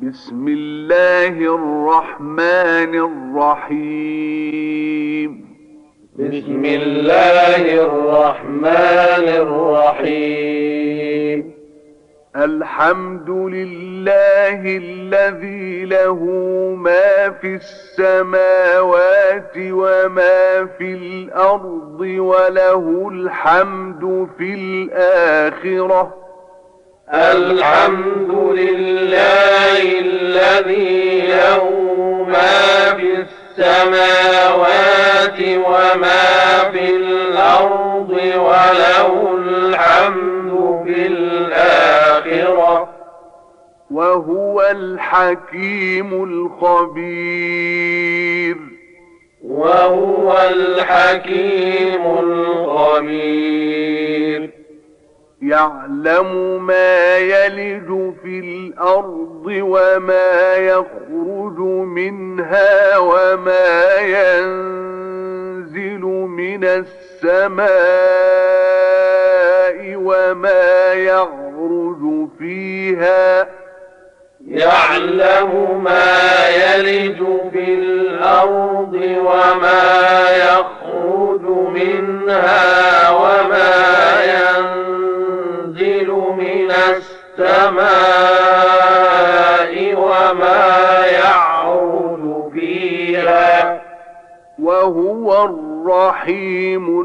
بسم الله الرحمن الرحيم. بسم الله الرحمن الرحيم. الحمد لله الذي له ما في السماوات وما في الأرض وله الحمد في الآخرة. الحمد لله الذي له ما في السماوات وما في الأرض وله الحمد في الآخرة. وهو الحكيم الخبير. وهو الحكيم الخبير. يعلم ما يلج في الأرض وما يخرج منها وما ينزل من السماء وما يعرج فيها. يعلم ما يلج في الأرض وما يخرج منها وما ينزل من السماء وما يعرج فيها. وهو الرحيم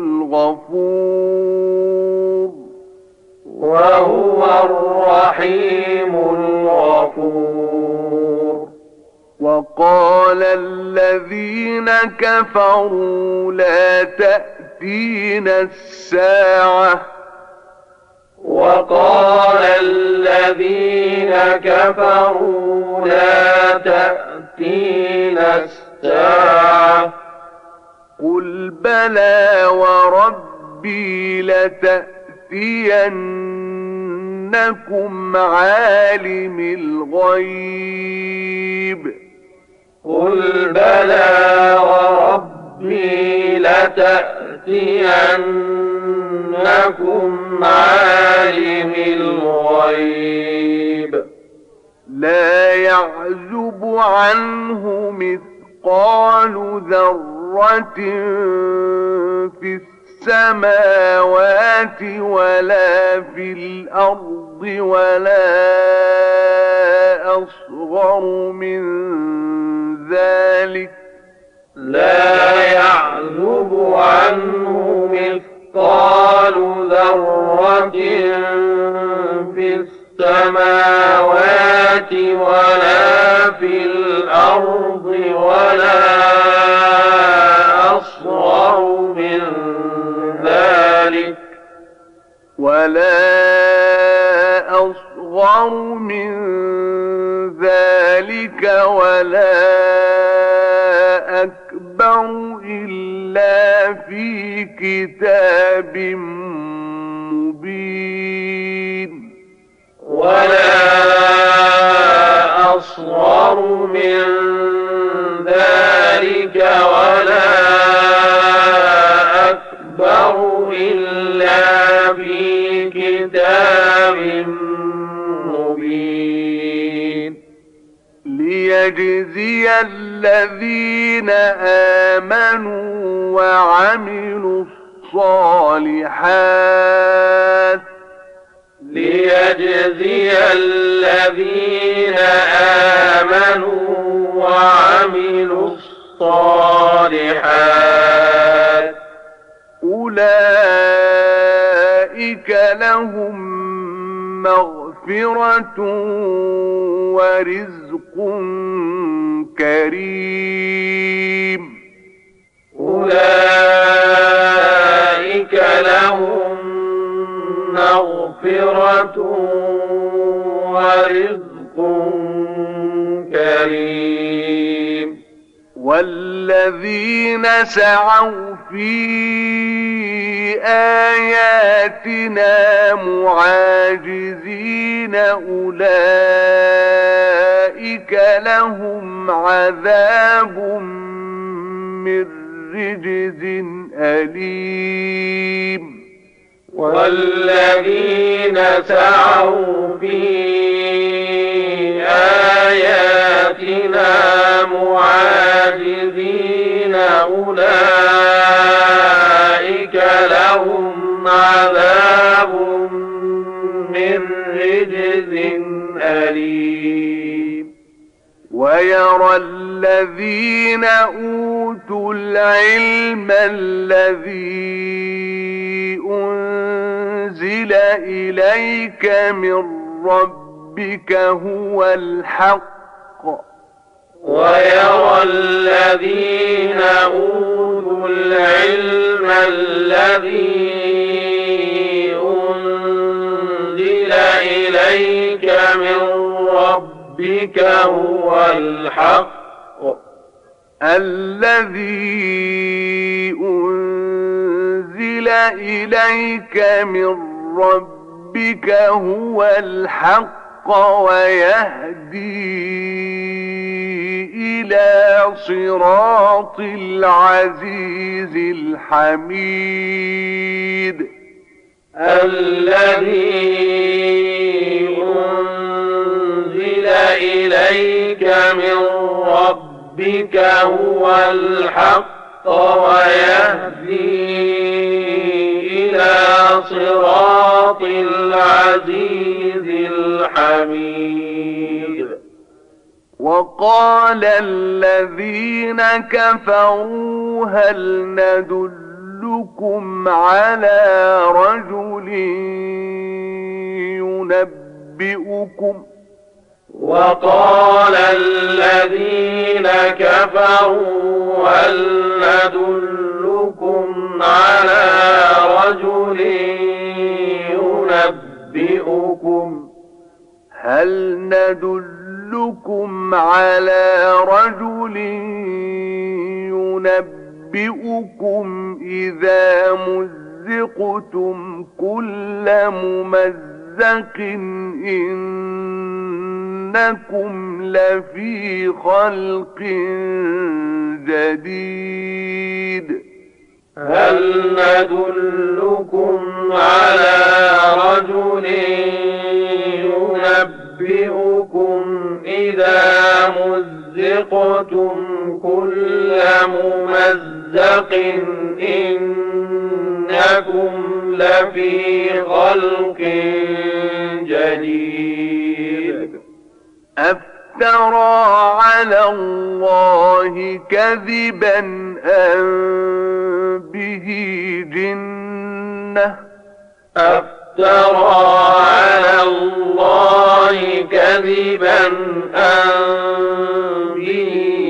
الغفور. وهو الرحيم الغفور. وقال الذين كفروا لا تأتينا الساعة. وقال الذين كفروا لا تأتينا الساعة. قل بلى وربي لتأتينكم عالم الغيب. قل بلى وربي لتأتينكم عالم الغيب. لا يعزب عنه مثقال ذرة في السماوات ولا في الأرض ولا أصغر من ذلك. لا يعزب عنه مثقال ذرة في السماوات ولا في الأرض ولا أصغر من ذلك. ولا أصغر من ذلك ولا أكبر إلا في كتاب مبين. ولا أصغر من ذلك ولا أكبر إلا في كتاب مبين. ليجزي الذين آمنوا وعملوا الصالحات. ليجزي الذين آمنوا وعملوا الصالحات. أولئك لهم مغفرة ورزق كريم. أولئك لهم مغفرة ورزق كريم. والذين سعوا في آياتنا معاجزين أولئك لهم عذاب من رجز أليم. والذين سعوا في معاجزين أولئك لهم عذاب من رجز أليم ويرى الذين أوتوا العلم الذي أنزل إليك من ربك هو الحق ويرى الذين أوتوا العلم الذي أنزل إليك من ربك هو الحق الذي أنزل إليك من ربك هو الحق ويهدي إلى صراط العزيز الحميد الذي أنزل إليك من ربك هو الحق ويهدي إلى صراط العزيز الحميد وقال الذين كفروا هل ندلكم على رجل ينبئكم وقال الذين كفروا هل ندلكم على رجل ينبئكم إذا مزقتم كل ممزق إنكم لفي خلق جديد هل ندلكم على رجل ينبئكم إذا مزقتم كل ممزق إنكم لفي خلق جديد أفترى على الله كذبا أم به جنة أفترى على الله كذبا أم به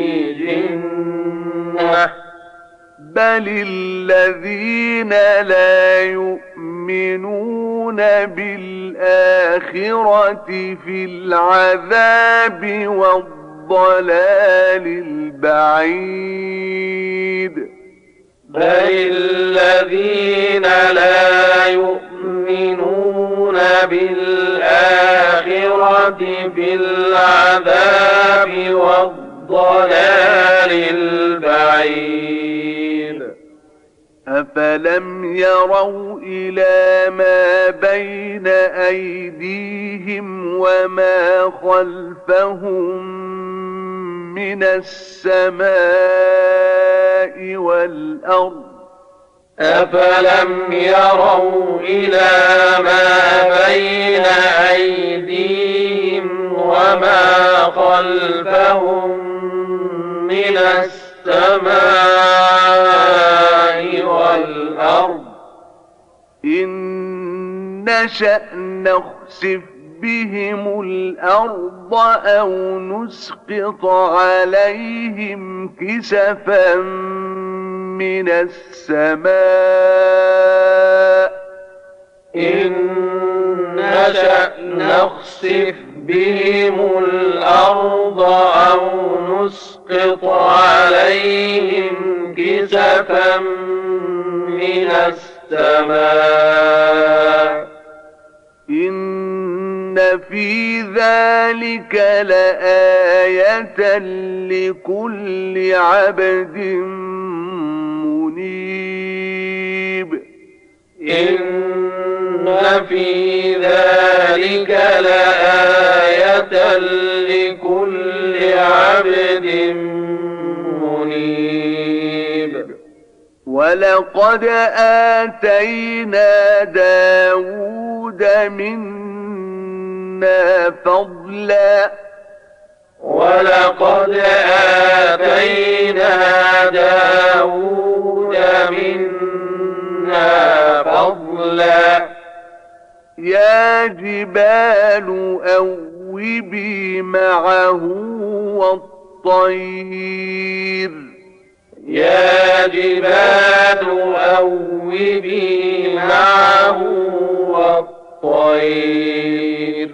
جنة بل الذين لا يؤمنون بالآخرة في العذاب والضلال البعيد بل الذين لا يؤمنون بالآخرة في العذاب والضلال البعيد أفلم يروا إلى ما بين أيديهم وما خلفهم من السماء والأرض أفلم يروا إلى ما بين أيديهم وما خلفهم من السماء والأرض إن نشأ نخسف بهم الأرض أو نسقط عليهم كسفا من السماء إن نشأ نخسف بهم الأرض أو نسقط عليهم كسفا من السماء إن في ذلك لآية لكل عبد منيب إن في ذلك لآية آية لكل عبد منيب. ولقد آتينا داود منا فضلا ولقد آتينا داود منا فضلا يا جبال أوبي معه والطير يا جبال أوبي معه والطير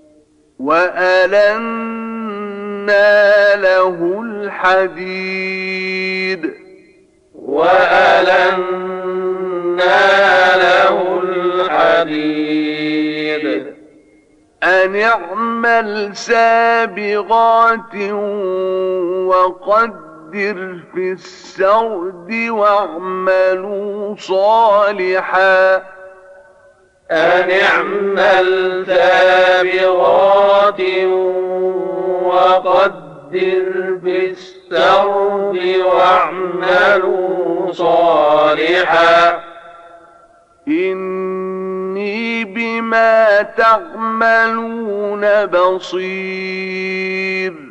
وألنا له الحديد له الحديد أن اعمل سابغات وقدر في السرد واعملوا صالحا أن اعمل سابغات وقدر في السرد واعملوا صالحا إني بما تعملون بصير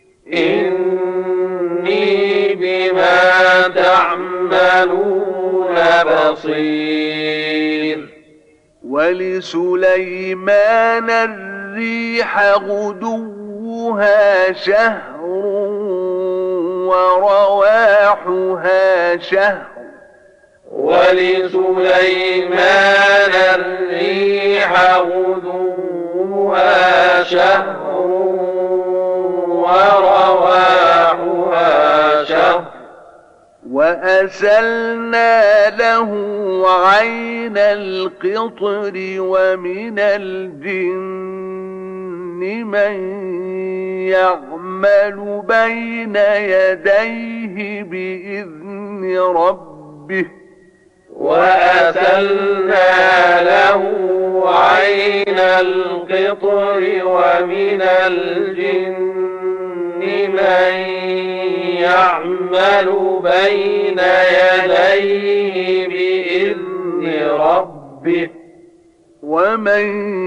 إني بما تعملون بصير ولسليمان الريح غدوها شهر ورواحها شهر ولسليمان الريح غدوها شهر ورواحها شهر وأسلنا له عين القطر ومن الجن من يعمل بين يديه بإذن ربه وأسلنا له عين القطر ومن الجن من يعمل بين يديه بإذن ربه ومن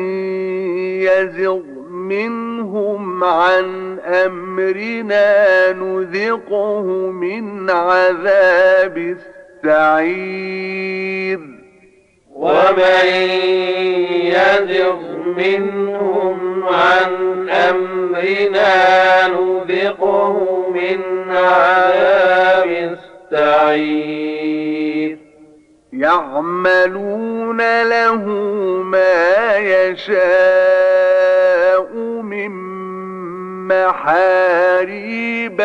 يزغ منهم عن أمرنا نذقه من عذاب السعير ومن يزغ منهم عن أمرنا نذقه من عذاب السعير يعملون له ما يشاء من محاريب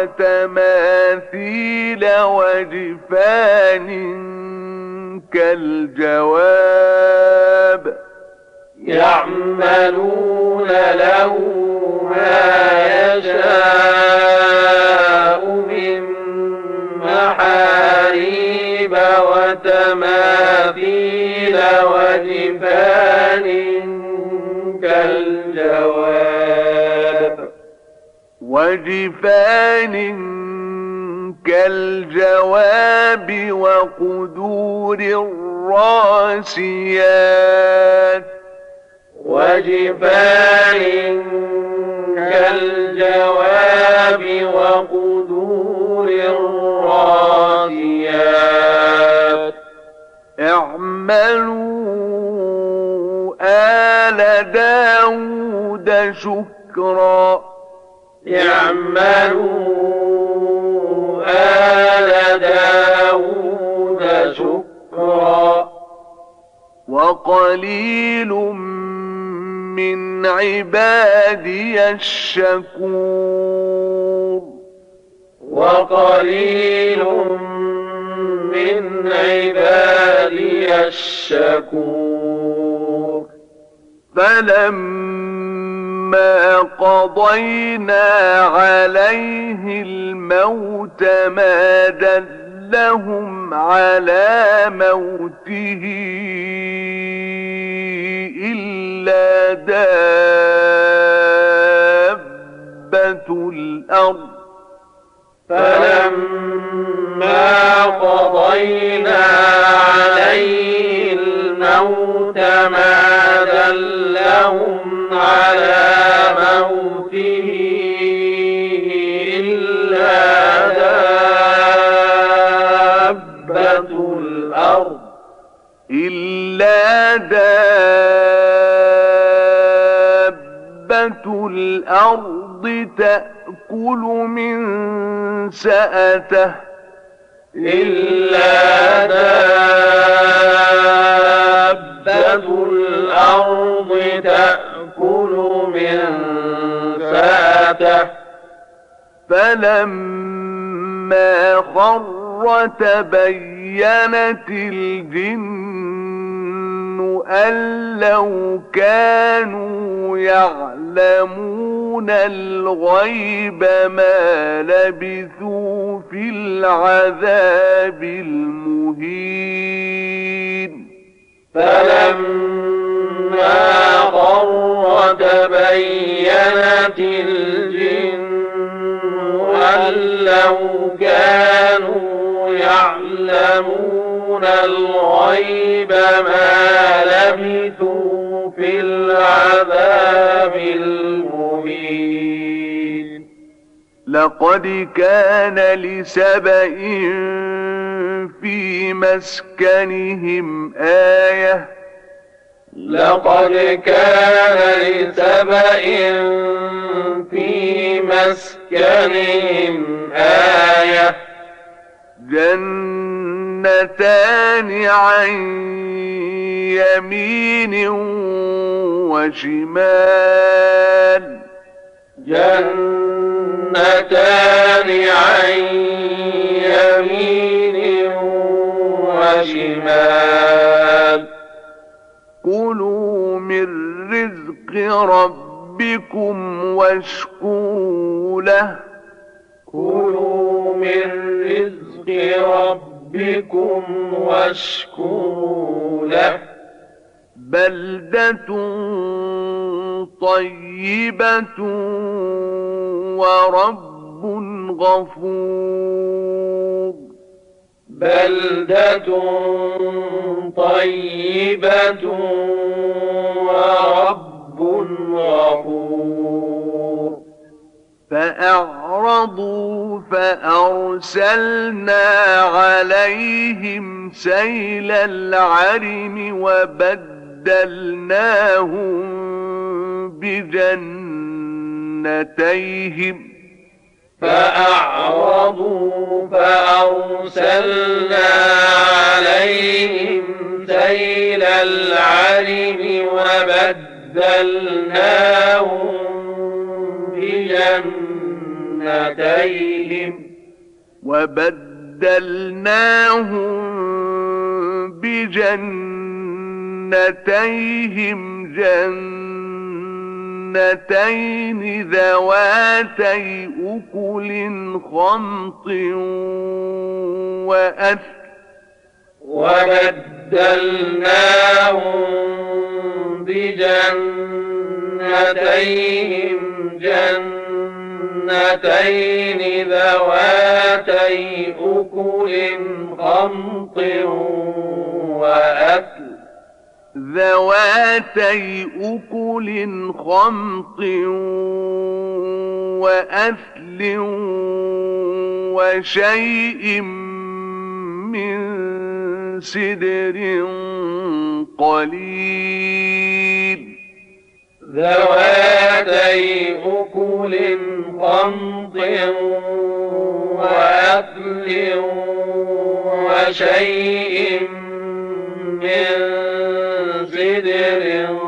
وتماثيل وجفان كالجواب يعملون له ما يشاء من محاريب وتماثيل وجفان كالجواب وقدور الراسيات وجفان كالجواب وقدور الراسيات اعملوا آل داود شكرا اعملوا آل داود شكرا وقليل من عبادي الشكور وقليل من عبادي الشكور فلما قضينا عليه الموت ما دلهم على موته إلا دابة الأرض فلما قضينا عليه الموت ما دلهم على موته إلا دابة الأرض تأكل من سأته إلا دابة الأرض تأكل من سأته فلما خر تبينت الجن أن لو كانوا يعلمون الغيب ما لبثوا في العذاب المهين فلما خر تبينت الجن أن لو كانوا يعلمون الغيب ما لبثوا في العذاب المهين لقد كان لسبإ في مسكنهم آية لقد كان لسبإ في مسكنهم آية جنتان عن يمين وشمال جنتان عن يمين وشمال كلوا من رزق ربكم واشكروا له كلوا من رزق ربكم واشكروا له بلدة طيبة ورب غفور بلدة طيبة ورب غفور فأعرضوا فأرسلنا عليهم سيل العرم وبدلناهم بجنتيهم فأعرضوا فأرسلنا عليهم سيل العرم وبدلناهم بجنتيهم جنتين ذواتي أكل خمط وأثل وبدلناهم بجنتيهم جنتين ذواتي أكل خمط وأثل ذواتي أكل خمط وأثل وشيء من سدر قليل ذواتي أكل خمط وأثل وشيء من سدر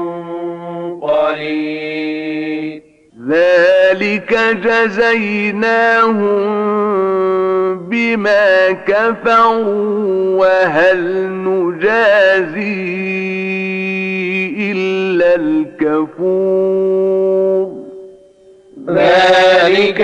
قليل ذلك جزيناهم بما كفروا وهل نجازي إلا الكفور ذلك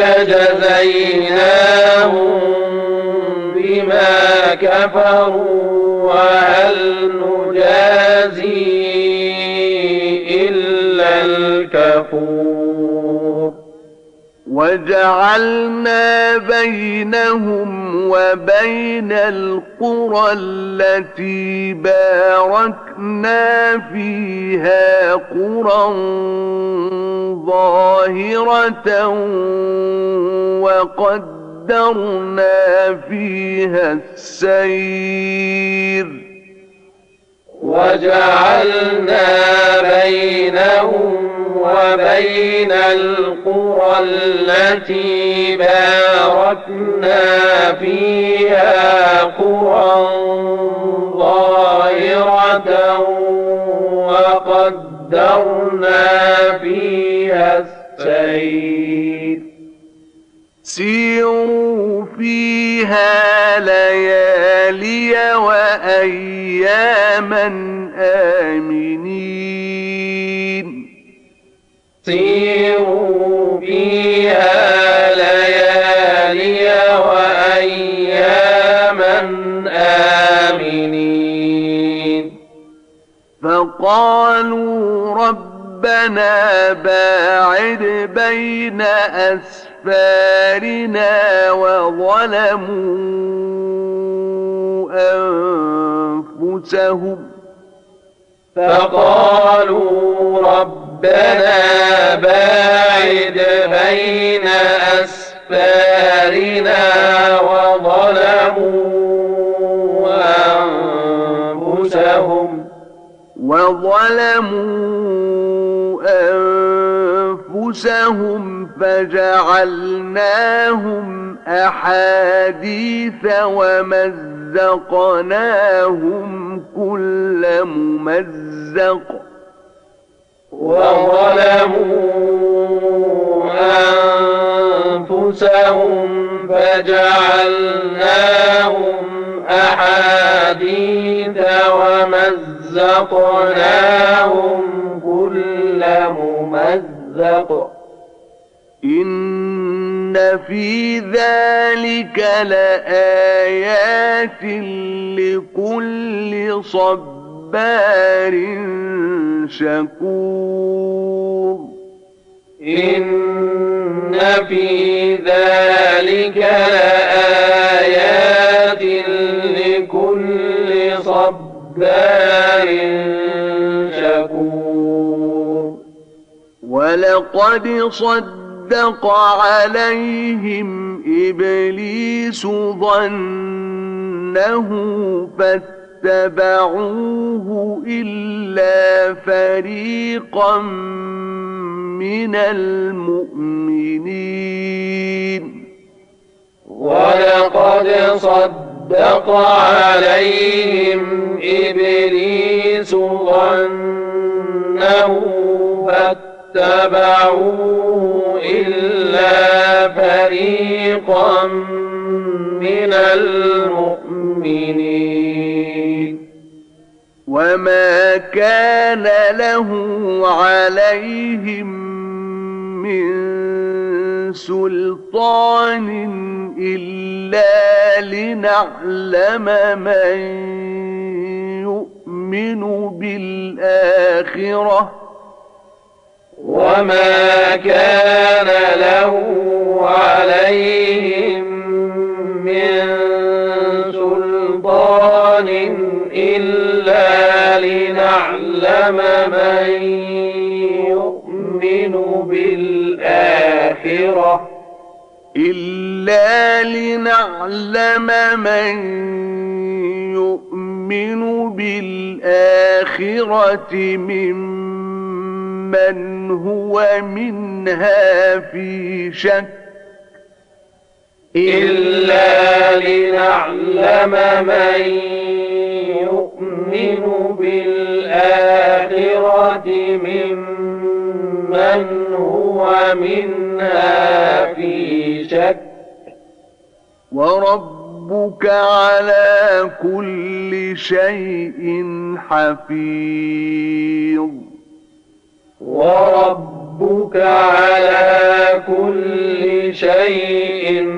جزيناهم بما كفروا وهل نجازي إلا الكفور وجعلنا بينهم وبين القرى التي باركنا فيها قرى ظاهرة وقدرنا فيها السير وجعلنا بينهم وبين القرى التي باركنا فيها قرى ظاهرة وقدرنا فيها السير سيروا فيها ليالي وأياما آمنين سيروا فيها ليالي وأياما آمنين فقالوا ربنا باعد بين أسفارنا وظلموا أنفسهم باعد بين أسفارنا وظلموا أنفسهم فجعلناهم أحاديث ومزقناهم كل ممزق وظلموا أنفسهم فجعلناهم أحاديث ومزقناهم كل ممزق إن في ذلك لآيات لكل صبار شكور إن في ذلك لآيات لكل صبار شكور ولقد صدق عليهم إبليس ظنه فاتبعوه إلا فريقا من المؤمنين ولقد صدق عليهم إبليس ظنه فاتبعوه إلا فريقا من المؤمنين وما كان له عليهم من سلطان إلا لنعلم من يؤمن بالآخرة وما كان له عليهم من سلطان إلا لنعلم من يؤمن بالآخرة ممن هو منها في شك إلا لنعلم من يؤمن بالآخرة ممن هو منها في شك وربك على كل شيء حفيظ وربك على كل شيء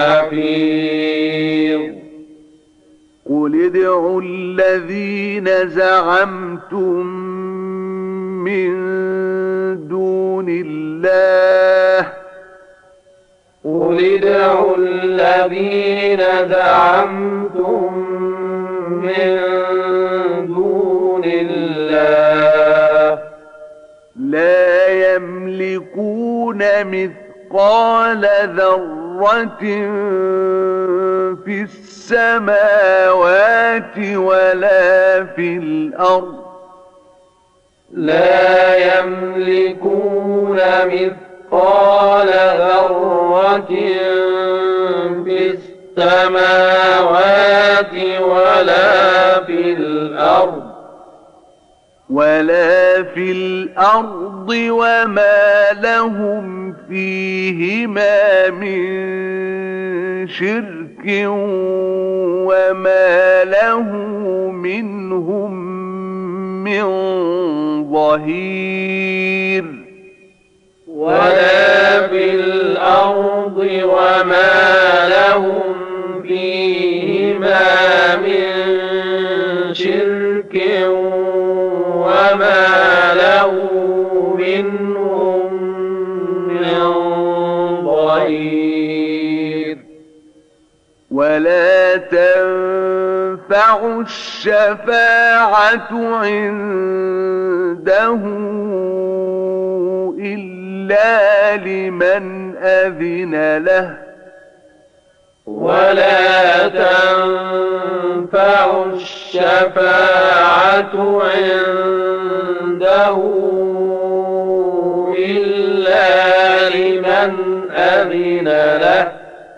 حفيظ قل ادعوا الذين زعمتم من دون الله قل ادعوا الذين زعمتم من دون الله لا يملكون مثقال ذرة في السماوات ولا في الأرض لا يملكون مثقال ذرة في السماوات ولا في الأرض وما لهم فيهما من شرك وما له منهم من ظهير ولا في الأرض وما لهم فيهما من شرك وما له منهم من ظهير ولا تنفع الشفاعة عنده إلا لمن أذن له ولا تنفع الشفاعة عنده إلا لمن أذن له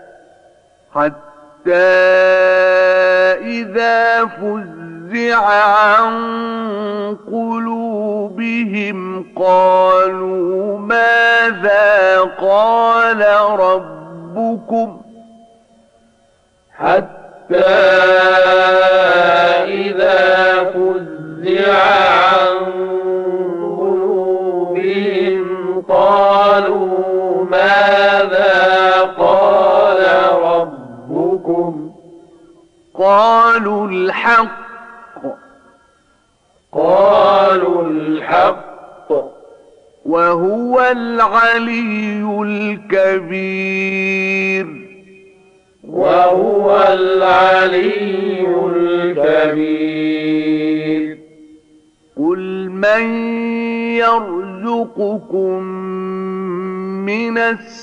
حتى إذا فزع عن قلوبهم قالوا ماذا قال ربكم حتى إذا فزع عن قلوبهم قالوا ماذا قال ربكم قالوا الحق وهو العلي الكبير قل من يرزقكم من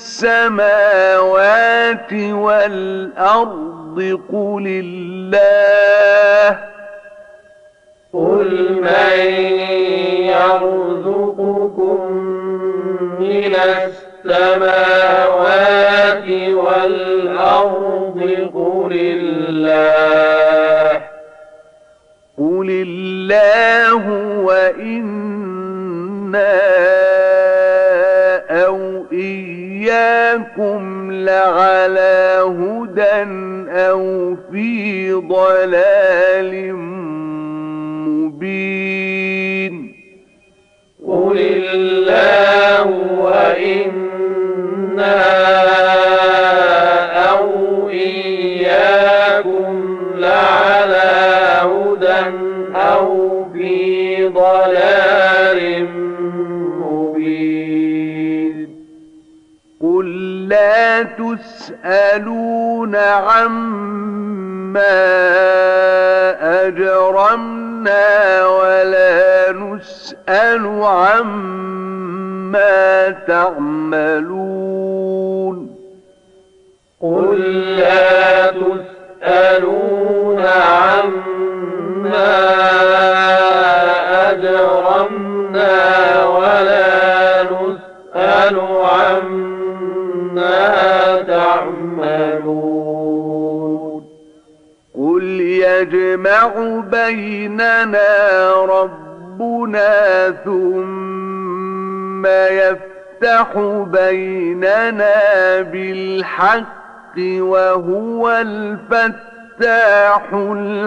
السماوات والأرض قل من يرزقكم من السماوات والأرض قل الله وإنا أو إياكم لعلى هدى أو في ضلال مبين قل الله وإنا أو إياكم لعلى هدى أو في ضلال مبين قل لا تسألون عما أجرمنا ولا نسأل عما تعملون قل لا تسألون عما أجرمنا ولا نسأل عما تعملون قل يجمع بيننا ربنا ثم يفتح بيننا بالحق وهو الفتاح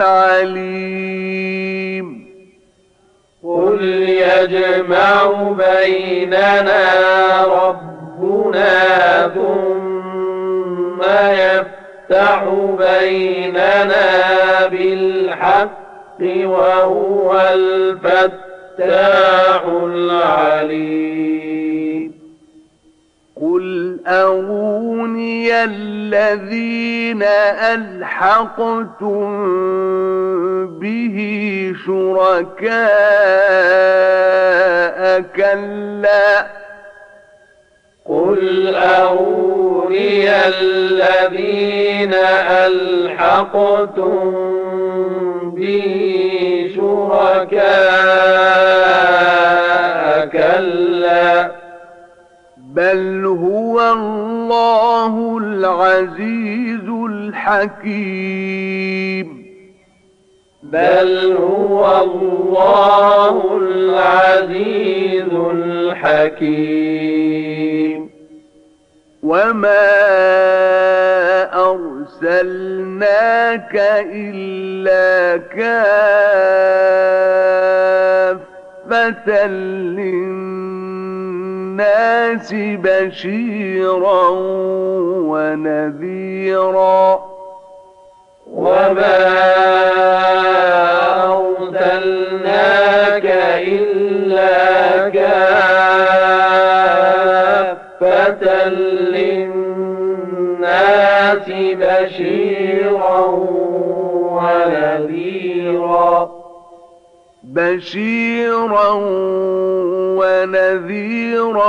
العليم قل يجمع بيننا ربنا ثم يفتح بيننا بالحق وهو الفتاح العليم قل أروني أروني الذين ألحقتم به شركاء كلا قل أروني الذين ألحقتم به شركاء كلا بل هو الله العزيز الحكيم بل هو الله العزيز الحكيم وما أرسلناك إلا كافة للناس بشيرا ونذيرا وما أرسلناك إلا كافة للناس بشيرا ونذيرا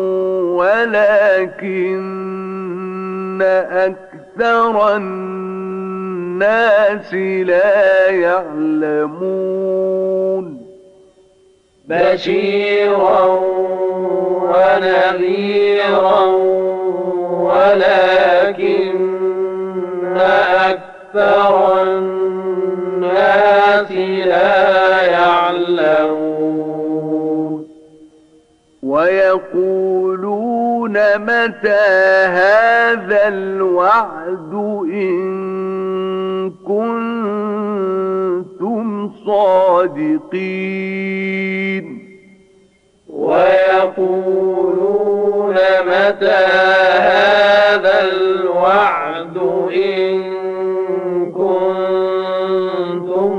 ولكن أكثر الناس لا يعلمون بشيرا ونذيرا ولكن أكثر الناس لا يعلمون ويقولون متى هذا الوعد إن كنتم صادقين ويقولون متى هذا الوعد إن كنتم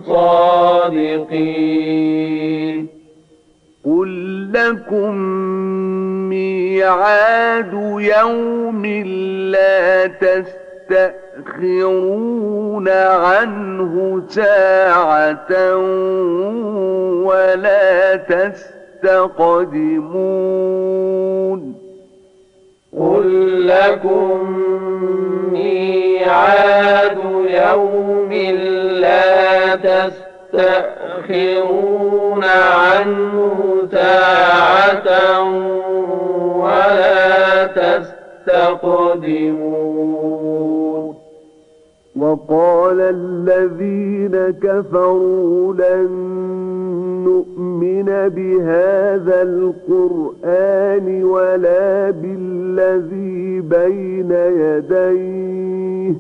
صادقين قل لكم ميعاد يوم لا تستأخرون عنه ساعة ولا تستقدمون قل لكم ميعاد يوم لا تستأخرون عنه ساعة ولا تستقدمون وقال الذين كفروا لن نؤمن بهذا القرآن ولا بالذي بين يديه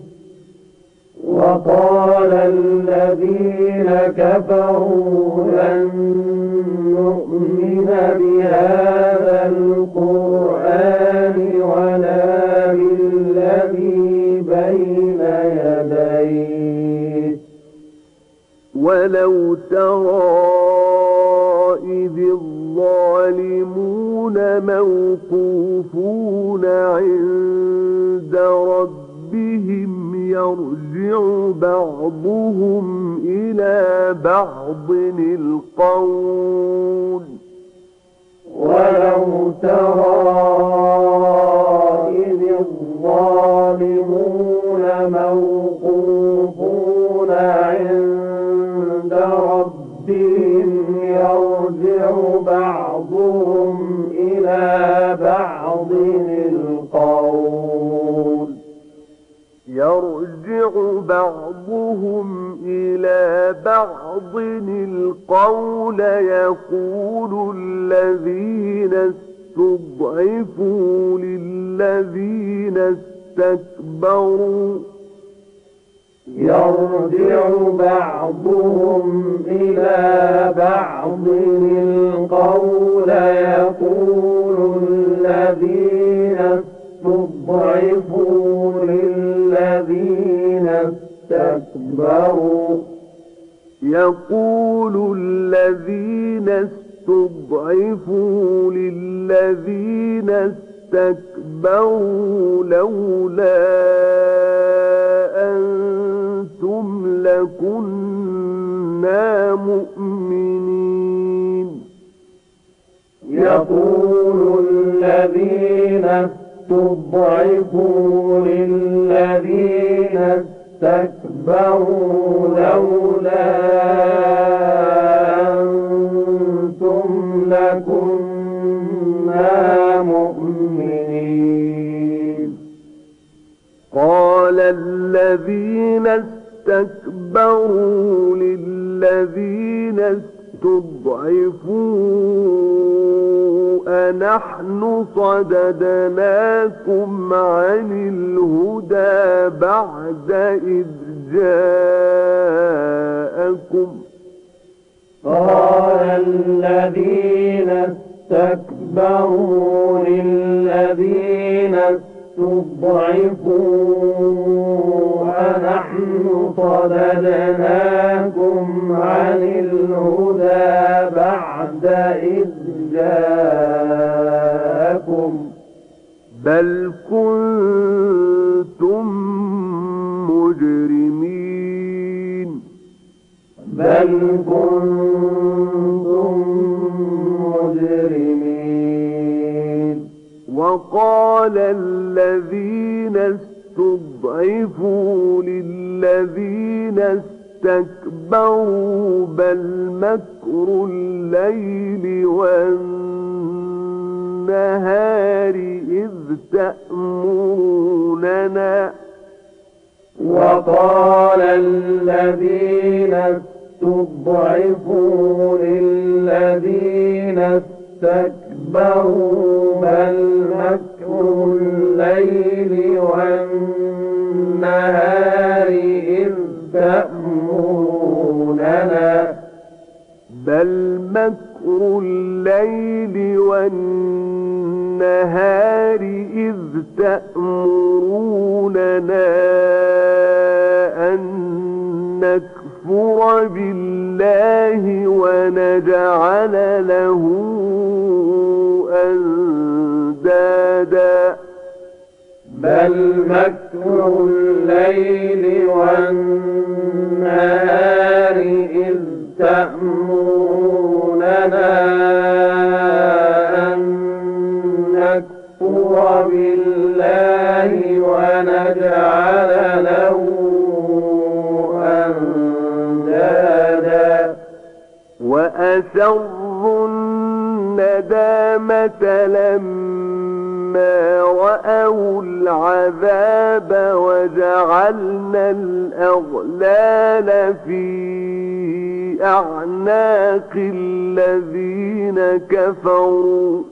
وقال الذين كفروا لن نؤمن بهذا القرآن ولا بالذي بين يديه ولو ترى إذ الظالمون موقوفون عند ربهم يرجع بعضهم إلى بعض القول ولو ترى إذ الظالمون موقوفون عند ربهم يرجع بعضهم إلى بعض القول يقول الذين استضعفوا للذين استكبروا يرجع بعضهم إلى بعض القول يقول الذين استضعفوا للذين استكبروا يقول الذين استضعفوا للذين استكبروا اسْتَكْبَرُوا لَوْلَا أَنْتُمْ لَكُنَّا مُؤْمِنِينَ يقول الذين استضعفوا للذين استكبروا لولا أنتم لكنا مؤمنين قال الذين استكبروا للذين استضعفوا أنحن صددناكم عن الهدى بعد إذ جاءكم قال الذين استكبروا للذين استضعفوا أنحن صددناكم عن الهدى بعد إذ جاءكم بل كنتم مجرمين وقال الذين استضعفوا للذين استكبروا بل مكر الليل والنهار إذ تأمروننا وقال الذين استضعفوا للذين استكبروا بل مكر الليل والنهار إذ تأمروننا بل مكر الليل والنهار إذ تأمروننا أن نكفر بالله ونجعل له أندادا بل مكر الليل والنهار إذ تأمروننا أن نكفر بالله ونجعل له أندادا وأسروا الندامة لما رأوا العذاب وجعلنا الأغلال في أعناق الذين كفروا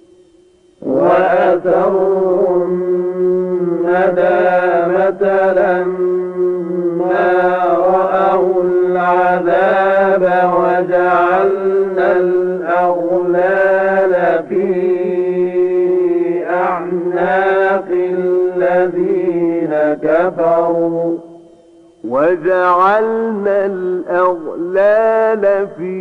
وأسروا الندامة لما رأوا العذاب وجعلنا الأغلال في أعناق الذين كفروا وجعلنا الأغلال في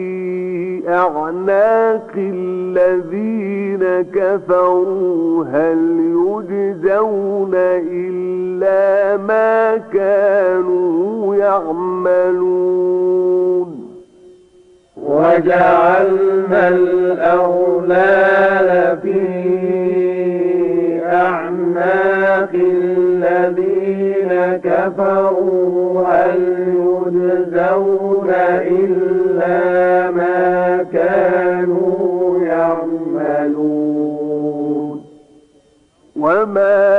أعناق الذين كفروا هل يجزون إلا ما كانوا يعملون وجعلنا الأغلال في أعناق الذين كفروا هل يجزون إلا ما كانوا يعملون وما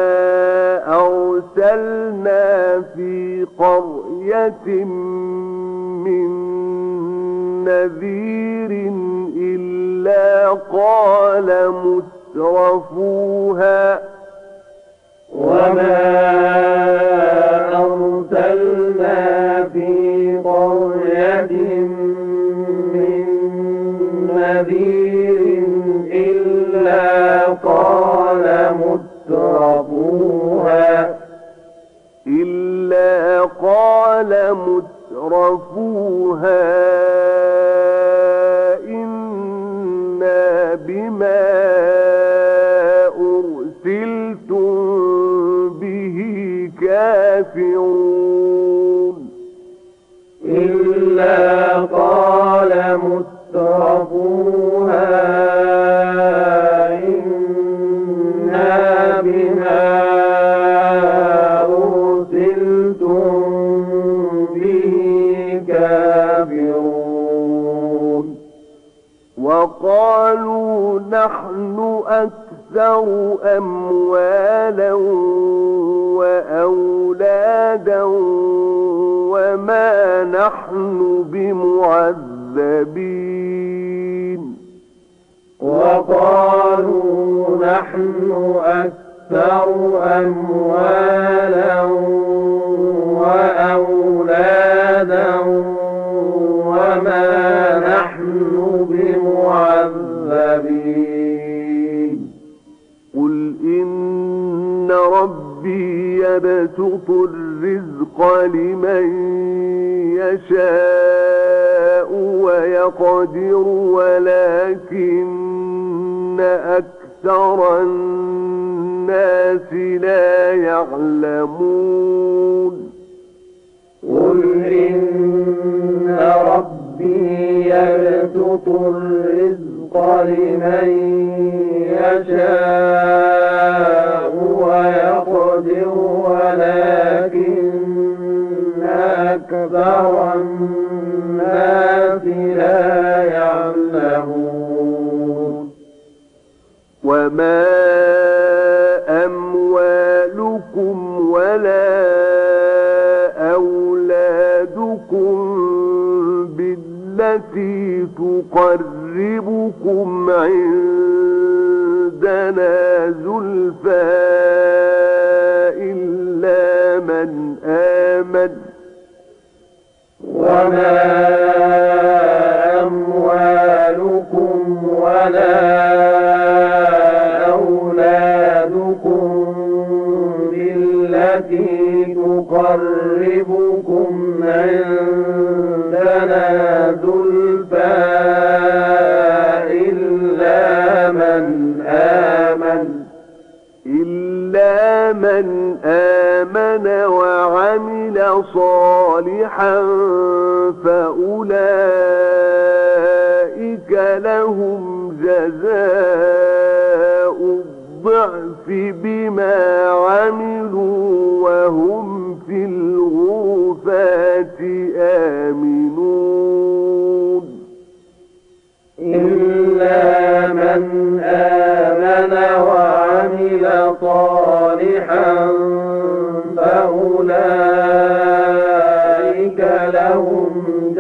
أرسلنا في قرية من نذير إلا قال مترفوها وما أرسلنا في قرية من نذير إلا قال مترفوها إنا بما كافرون إلا قال مترفوها إنا بما أرسلتم به كافرون وقالوا نحن أكثر أموالا وأولادا وما نحن بمعذبين وقالوا نحن أكثر أموالا وأولادا وما نحن بمعذبين قل إن ربي يبسط الرزق لمن يشاء ويقدر ولكن أكثر الناس لا يعلمون قل إن ربي يبسط الرزق لمن يشاء ويقدر ولكن أكثر الناس لا يعلمون وما أموالكم ولا أولادكم بالتي تقربكم عندنا زلفى إلا من آمن وما أموالكم ولا أولادكم بالتي تقربكم عندنا زلفى إلا من آمن وعمل صالحا فأولئك لهم جزاء الضعف بما عملوا وهم في الغرفات آمنون إلا من آمن وعمل صالحا فأولئك لهم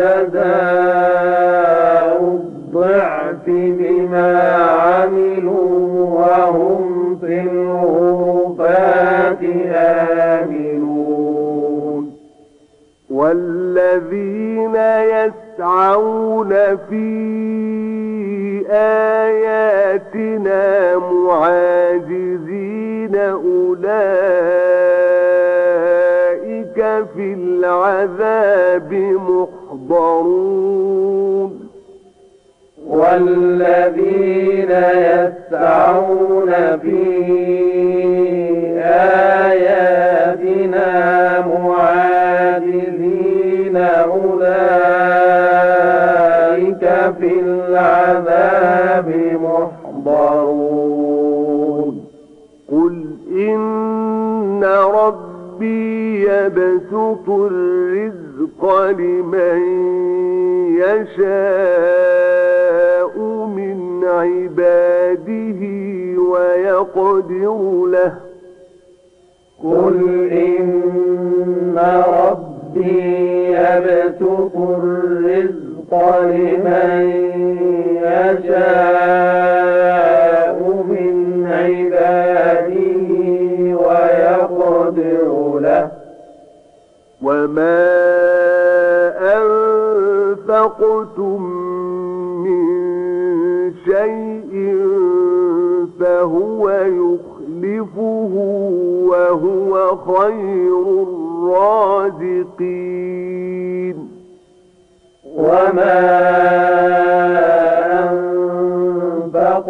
جزاء الضعف بما عملوا وهم في الغرفات آمنون والذين يسعون في آياتنا معاجزين أولئك في العذاب محضرون والذين يسعون في آياتنا معاجزين أولئك في العذاب محضرون قل إن ربي يبسط الرزق لمن يشاء من عباده ويقدر له قل إن ربي يبسط الرزق لمن يشاء من عباده ويقدر له وما أنفقتم من شيء فهو يخلفه وهو خير الرازقين وما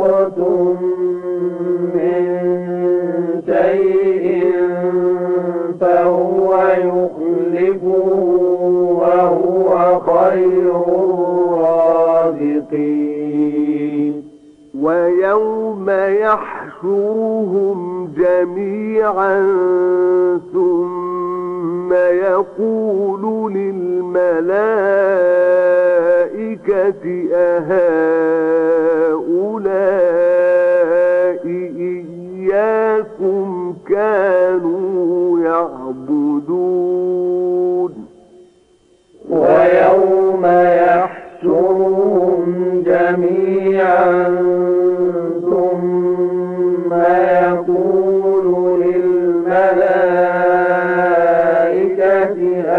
أنفقتم من شيء فهو يخلفه وهو خير الرازقين ويوم يحشرهم جميعا ثم يقول للملائكة أهؤلاء إياكم كانوا يعبدون ويوم يحشرهم جميعا ثم يقول للملائكة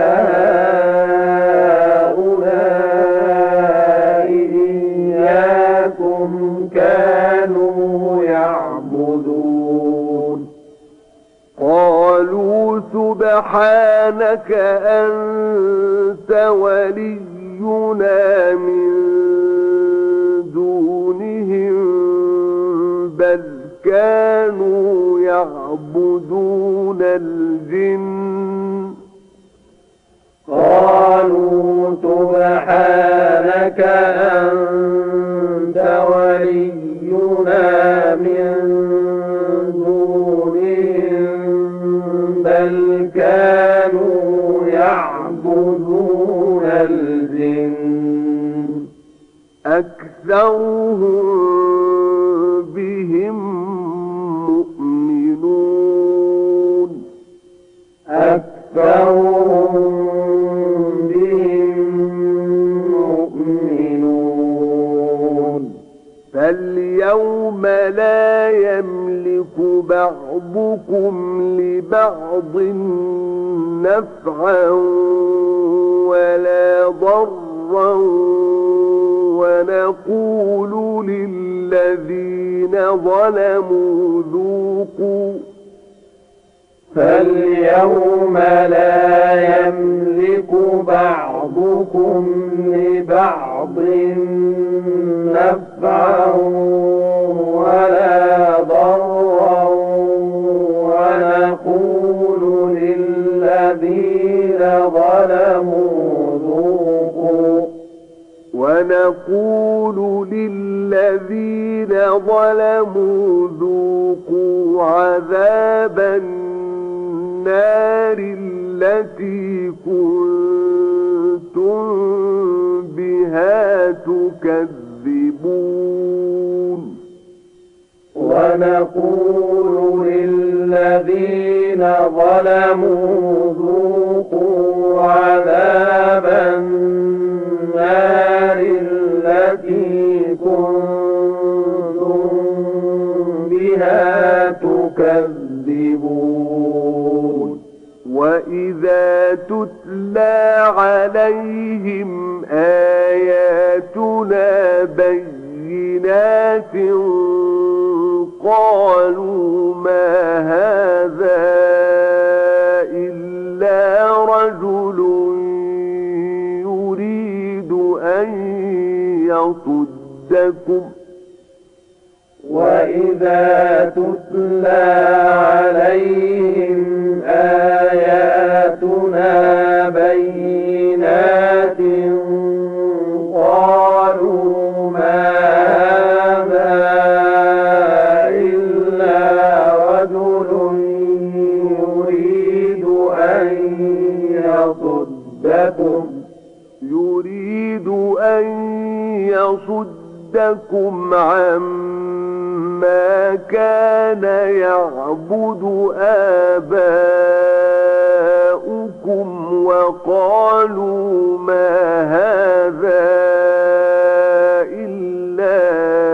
هؤلاء إياكم كانوا يعبدون قالوا سبحانك أنت ولينا من دونهم بل كانوا يعبدون الجن قالوا سبحانك أنت ولينا من دونهم بل كانوا يعبدون الجن أكثرهم بهم مؤمنون أكثرهم بهم مؤمنون فاليوم لا يملك بعضكم لبعض نفعا ولا ضرا ونقول للذين ظلموا ذوقوا فاليوم لا يملك بعضكم لبعض نفعا ولا ضرا ونقول للذين ظلموا ذوقوا عذاب النار التي كنتم بها تكذبون ونقول للذين ظلموا ذوقوا عذاب النار التي كنتم بها تكذبون وإذا تتلى عليهم آياتنا بينات قالوا ما هذا إلا رجل يريد أن يصدكم وإذا تتلى عليهم آياتنا بينات قالوا ما هذا إلا رجل يريد أن يصدكم عما كان يعبد آباؤكم وقالوا ما هذا إلا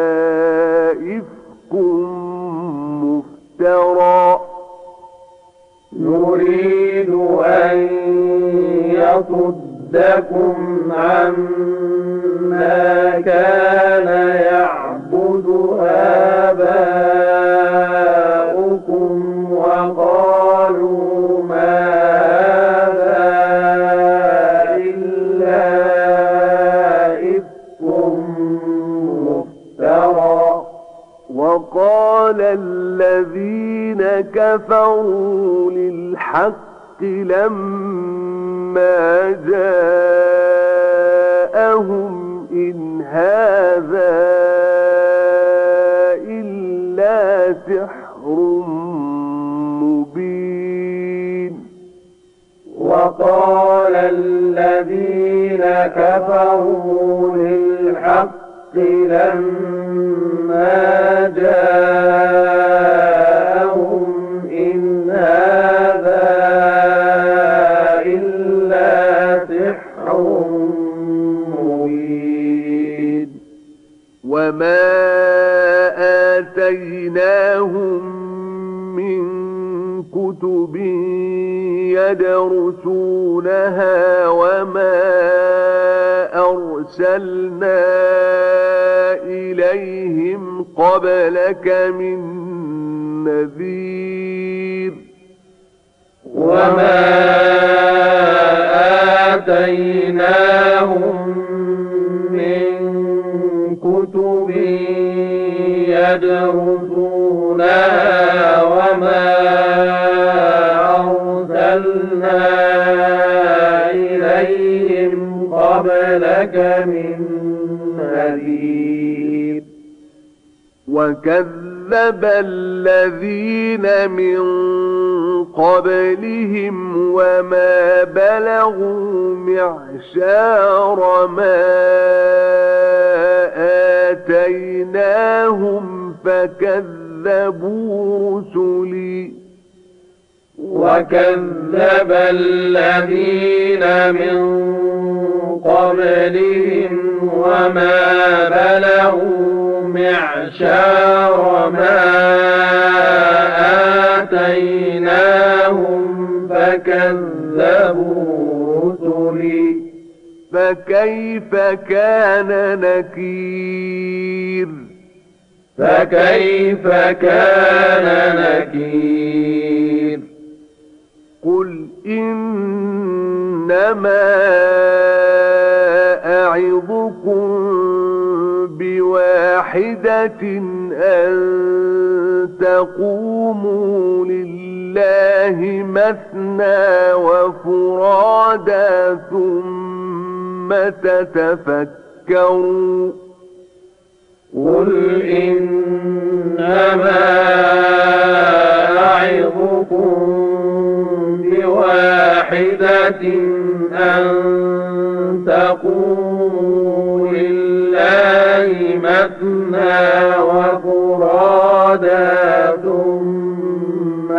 إفك مفترى يريد أن يصدكم عما كان يعبد آباؤكم وقالوا ما هذا إلا إفك مفترى وقال الذين كفروا للحق لما جاءهم إن هذا إلا سحر مبين. وقال الذين كفروا للحق لما جاءهم إن هذا إلا سحر مبين. وما آتيناهم من كتب يدرسونها وما أرسلنا إليهم قبلك من نذير. وما آتيناهم من كتب يدرسونها وما أرسلنا إليهم قبلك من نذير. وكذب الذين من قبلهم وما بلغوا معشار ما آتيناهم فكذبوا رسلي. وكذب الذين من قبلهم وما بلغوا معشار ما آتيناهم فكذبوا رسلي. فكيف كان نكير. فكيف كان نكير. قل إنما أعظكم بواحدة أن تقوموا لله مثنى وفرادا ثم تتفكروا. قل إنما أعظكم بواحدة أن تقوموا لله مثنى وفرادا ثم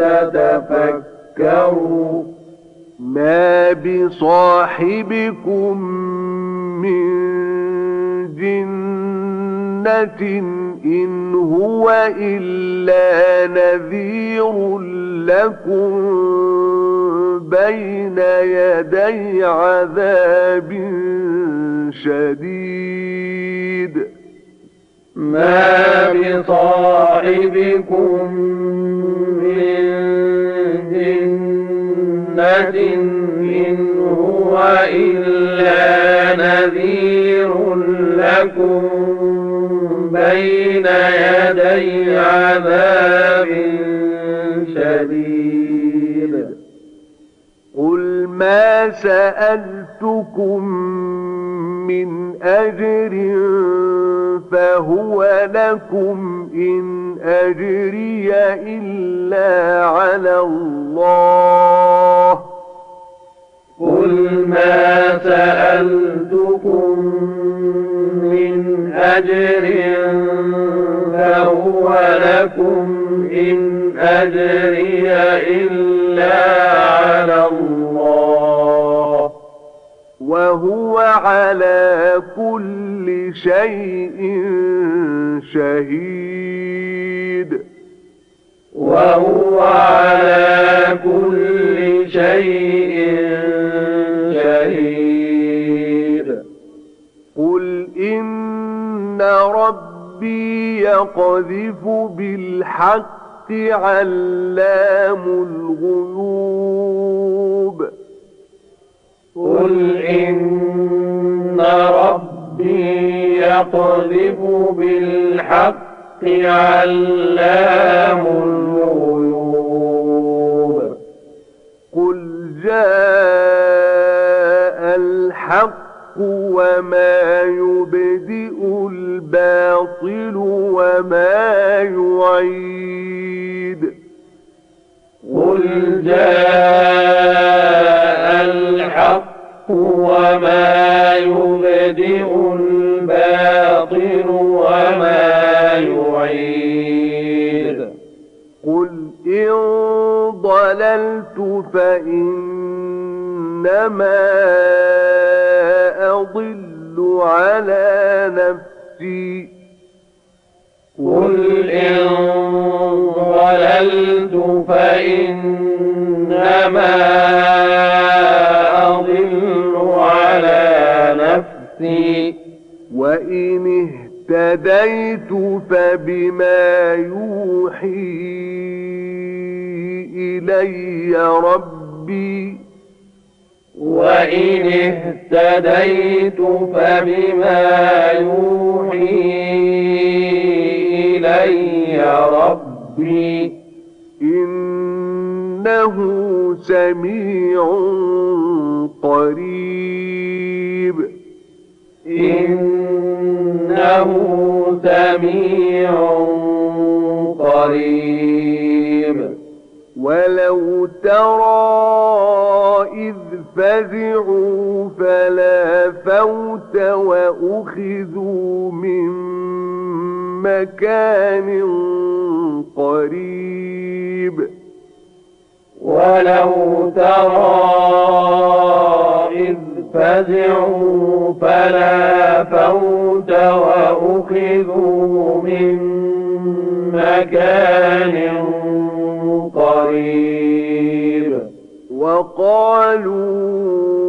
تتفكروا. ما بصاحبكم من جنة إن هو إلا نذير لكم بين يدي عذاب شديد. ما بصاحبكم من جنة إن هو إلا نذير لكم بين يدي عذاب شديد. قل ما سألتكم من أجر فهو لكم إن أجري إلا على الله. قل ما سألتكم من أجر فهو لكم إن أجري إلا على الله وهو على كل شيء شهيد. وهو على كل شيء شهيد. قل إن ربي يقذف بالحق علام الغيوب. قل إن ربي يقذف بالحق علام الغيوب. قل جاء الحق وما يبدئ الباطل وما يعيد قل جاء الحق وما يبدئ الباطل وما يعيد قل إن ضللت فإنما أضل على نفسي قل إن ضللت فإنما أضل على نفسي وإن اهتديت فبما يوحي إلي ربي وإن اهتديت فبما يوحي إلي ربي إنه سميع قريب إنه سميع قريب ولو ترى إذ فزعوا فلا فوت وأخذوا من مكان قريب ولو ترى إذ فزعوا فلا فوت وأخذوا من مكان قريب وقالوا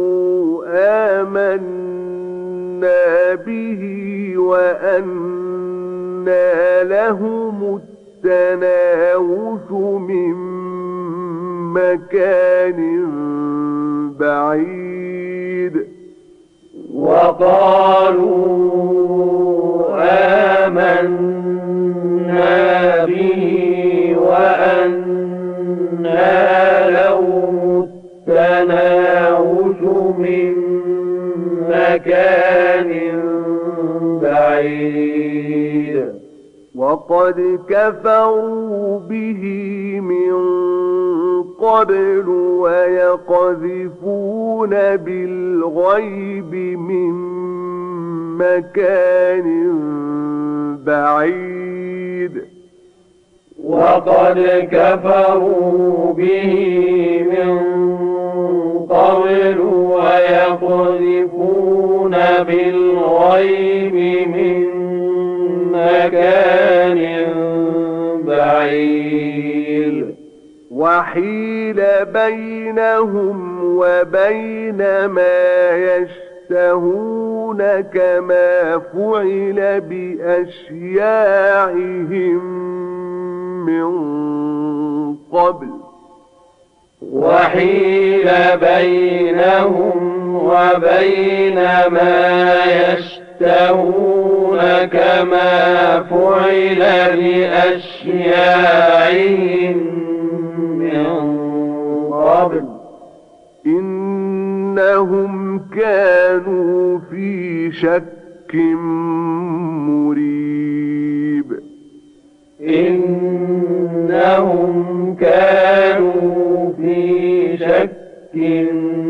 آمنا به وأنى لهم التناوش من مكان بعيد وقالوا آمنا به وأنى لهم التناوش من مكان بعيد وقد كفروا به من قبل ويقذفون بالغيب من مكان بعيد وقد كفروا به من قبل ويقذفون بالغيب من مكان بعيد وحيل بينهم وبين ما يشتهون كما فعل بأشياعهم من قبل وحيل بينهم وبين ما يشتهون كما فعل بأشياعهم من قبل إنهم كانوا في شك مريب إنهم كانوا في شك